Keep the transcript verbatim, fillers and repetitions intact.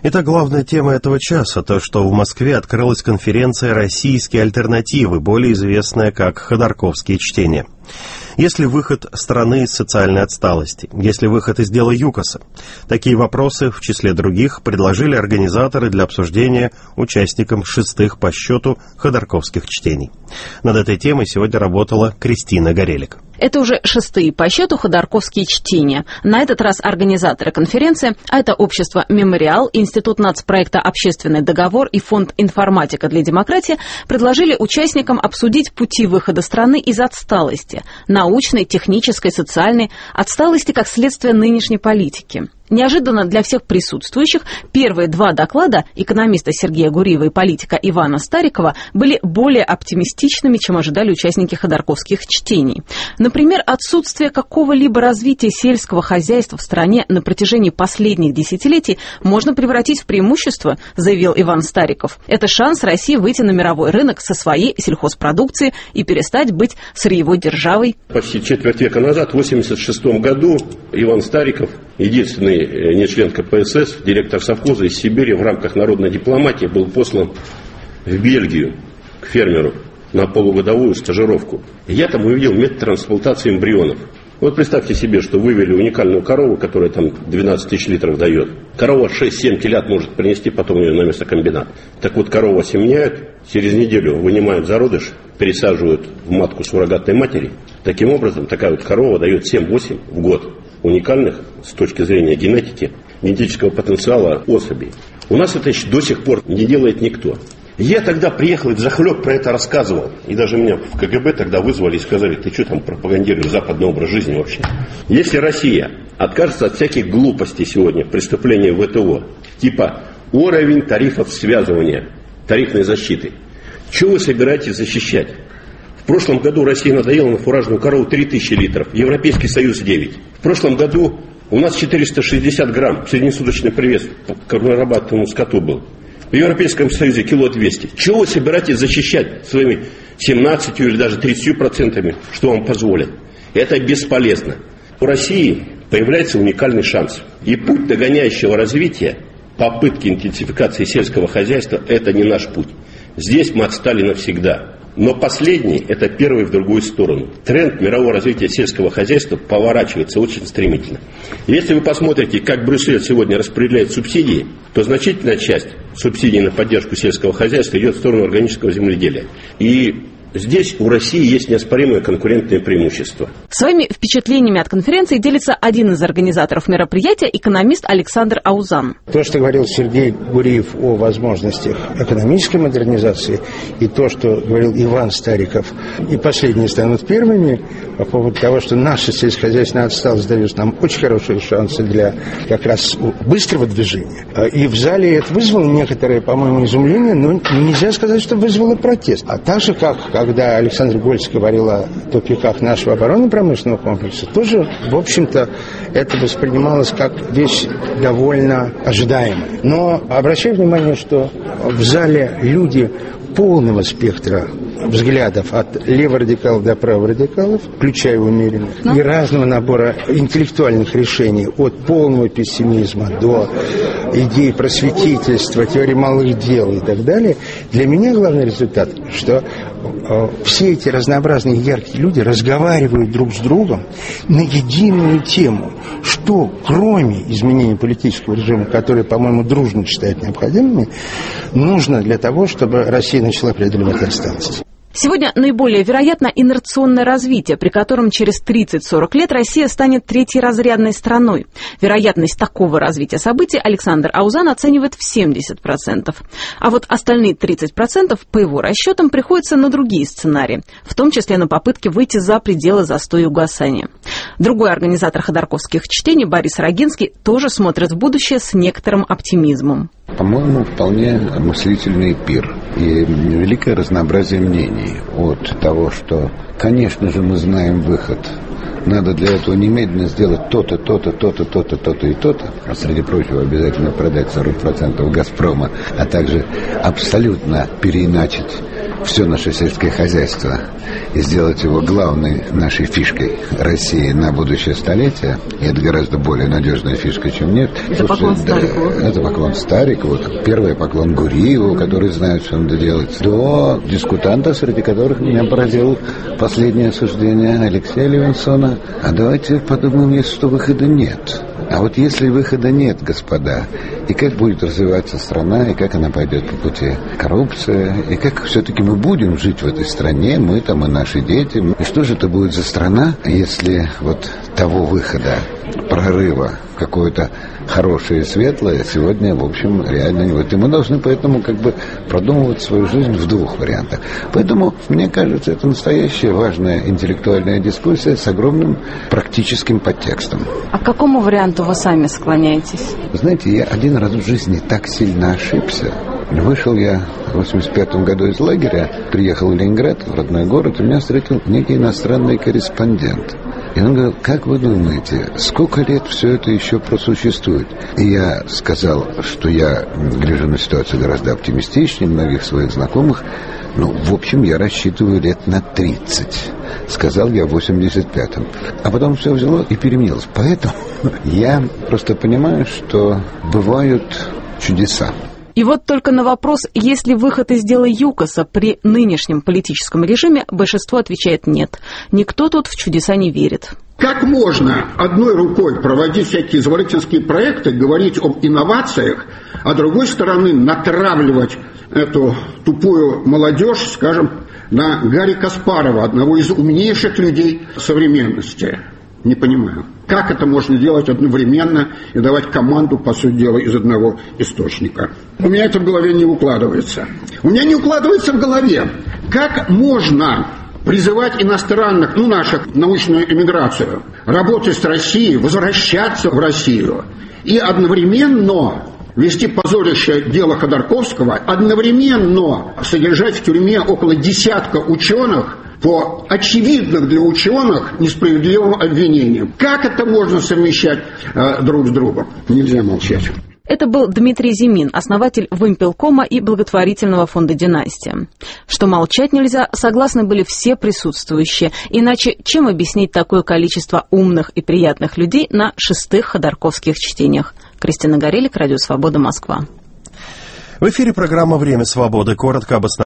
Итак, главная тема этого часа – то, что в Москве открылась конференция «Российские альтернативы», более известная как «Ходорковские чтения». Есть ли выход страны из социальной отсталости? Есть ли выход из дела ЮКОСа? Такие вопросы, в числе других, предложили организаторы для обсуждения участникам шестых по счету Ходорковских чтений. Над этой темой сегодня работала Кристина Горелик. Это уже шестые по счету Ходорковские чтения. На этот раз организаторы конференции, а это общество «Мемориал», Институт нацпроекта «Общественный договор» и Фонд «Информатика для демократии», предложили участникам обсудить пути выхода страны из отсталости – научной, технической, социальной, отсталости как следствие нынешней политики. Неожиданно для всех присутствующих первые два доклада экономиста Сергея Гуриева и политика Ивана Старикова были более оптимистичными, чем ожидали участники Ходорковских чтений. Например, отсутствие какого-либо развития сельского хозяйства в стране на протяжении последних десятилетий можно превратить в преимущество, заявил Иван Стариков. Это шанс России выйти на мировой рынок со своей сельхозпродукцией и перестать быть сырьевой державой. Почти четверть века назад, в восемьдесят шестом году, Иван Стариков, единственный не член ка пэ эс эс, директор совхоза из Сибири, в рамках народной дипломатии был послан в Бельгию к фермеру на полугодовую стажировку. Я там увидел метод трансплантации эмбрионов. Вот представьте себе, что вывели уникальную корову, которая там двенадцать тысяч литров дает. Корова шесть-семь телят может принести, потом ее на мясокомбинат. Так вот, корову осеменяют, через неделю вынимают зародыш, пересаживают в матку суррогатной матери. Таким образом, такая вот корова дает семь-восемь в год уникальных, с точки зрения генетики, генетического потенциала особей. У нас это еще до сих пор не делает никто. Я тогда приехал и взахлеб про это рассказывал. И даже меня в ка гэ бэ тогда вызвали и сказали: ты что там пропагандируешь западный образ жизни вообще? Если Россия откажется от всяких глупостей сегодня, преступлений вэ тэ о, типа уровень тарифов связывания, тарифной защиты, что вы собираетесь защищать? В прошлом году Россия надоела на фуражную корову три тысячи литров, Европейский Союз девять. В прошлом году у нас четыреста шестьдесят грамм среднесуточный привес по корнорабатому скоту был. В Европейском Союзе кило двести. Чего вы собираетесь защищать своими семнадцатью или даже тридцатью процентами, что вам позволят? Это бесполезно. У России появляется уникальный шанс. И путь догоняющего развития, попытки интенсификации сельского хозяйства – это не наш путь. Здесь мы отстали навсегда. Но последний – это первый в другую сторону. Тренд мирового развития сельского хозяйства поворачивается очень стремительно. Если вы посмотрите, как Брюссель сегодня распределяет субсидии, то значительная часть субсидий на поддержку сельского хозяйства идет в сторону органического земледелия. И здесь у России есть неоспоримое конкурентное преимущество. Своими впечатлениями от конференции делится один из организаторов мероприятия, экономист Александр Аузан. То, что говорил Сергей Гуриев о возможностях экономической модернизации, и то, что говорил Иван Стариков, и последние станут первыми, по поводу того, что наша сельскохозяйственная отсталость дает нам очень хорошие шансы для как раз быстрого движения. И в зале это вызвало некоторое, по-моему, изумление, но нельзя сказать, что вызвало протест. А так же, как когда Александр Гольц говорил о тупиках нашего оборонно-промышленного комплекса, тоже, в общем-то, это воспринималось как вещь довольно ожидаемая. Но обращаю внимание, что в зале люди полного спектра взглядов от леворадикалов до праворадикалов, включая умеренных, и разного набора интеллектуальных решений, от полного пессимизма до идей просветительства, теории малых дел и так далее. Для меня главный результат, что э, все эти разнообразные яркие люди разговаривают друг с другом на единую тему, что кроме изменения политического режима, который, по-моему, дружно считают необходимыми, нужно для того, чтобы Россия начала преодолевать отсталость. Сегодня наиболее вероятно инерционное развитие, при котором через тридцать-сорок лет Россия станет третьеразрядной страной. Вероятность такого развития событий Александр Аузан оценивает в семьдесят процентов. А вот остальные тридцать процентов, по его расчетам, приходится на другие сценарии, в том числе на попытки выйти за пределы застоя и угасания. Другой организатор Ходорковских чтений, Борис Рогинский, тоже смотрит в будущее с некоторым оптимизмом. По-моему, вполне мыслительный пир и великое разнообразие мнений от того, что, конечно же, мы знаем выход. Надо для этого немедленно сделать то-то, то-то, то-то, то-то, то-то и то-то. А среди прочего, обязательно продать сорок процентов «Газпрома», а также абсолютно переиначить все наше сельское хозяйство и сделать его главной нашей фишкой России на будущее столетие, и это гораздо более надежная фишка, чем нет. Это поклон Старикову. Да, это поклон Старикову, первый поклон Гуриеву, который знает, что надо делать, до дискутантов, среди которых меня поразило последнее суждение Алексея Левинсона. А давайте подумаем, если что выхода нет. А вот если выхода нет, господа, и как будет развиваться страна, и как она пойдет по пути коррупции, и как все-таки мы будем жить в этой стране, мы там и наши дети, и что же это будет за страна, если вот того выхода, прорыва, какое-то хорошее и светлое сегодня, в общем, реально не будет. И мы должны поэтому как бы продумывать свою жизнь в двух вариантах. Поэтому, мне кажется, это настоящая важная интеллектуальная дискуссия с огромным практическим подтекстом. А к какому варианту вы сами склоняетесь? Знаете, я один раз в жизни так сильно ошибся. Вышел я в восемьдесят пятом году из лагеря, приехал в Ленинград, в родной город, и меня встретил некий иностранный корреспондент. И он говорил: как вы думаете, сколько лет все это еще просуществует? И я сказал, что я гляжу на ситуацию гораздо оптимистичнее многих своих знакомых. Ну, в общем, я рассчитываю лет на тридцать. Сказал я в восемьдесят пятом. А потом все взяло и переменилось. Поэтому я просто понимаю, что бывают чудеса. И вот только на вопрос, есть ли выход из дела ЮКОСа при нынешнем политическом режиме, большинство отвечает нет. Никто тут в чудеса не верит. Как можно одной рукой проводить всякие изобретательские проекты, говорить об инновациях, а другой стороны натравливать эту тупую молодежь, скажем, на Гарри Каспарова, одного из умнейших людей современности? Не понимаю. Как это можно делать одновременно и давать команду, по сути дела, из одного источника? У меня это в голове не укладывается. У меня не укладывается в голове, как можно призывать иностранных, ну, наших, научную эмиграцию, работать с Россией, возвращаться в Россию и одновременно вести позорище дела Ходорковского, одновременно содержать в тюрьме около десятка ученых по очевидным для ученых несправедливым обвинениям. Как это можно совмещать э, друг с другом? Нельзя молчать. Это был Дмитрий Зимин, основатель Вымпелкома и благотворительного фонда «Династия». Что молчать нельзя, согласны были все присутствующие. Иначе чем объяснить такое количество умных и приятных людей на шестых ходорковских чтениях? Кристина Горелик, Радио Свобода, Москва. В эфире программа «Время свободы». Коротко об основном.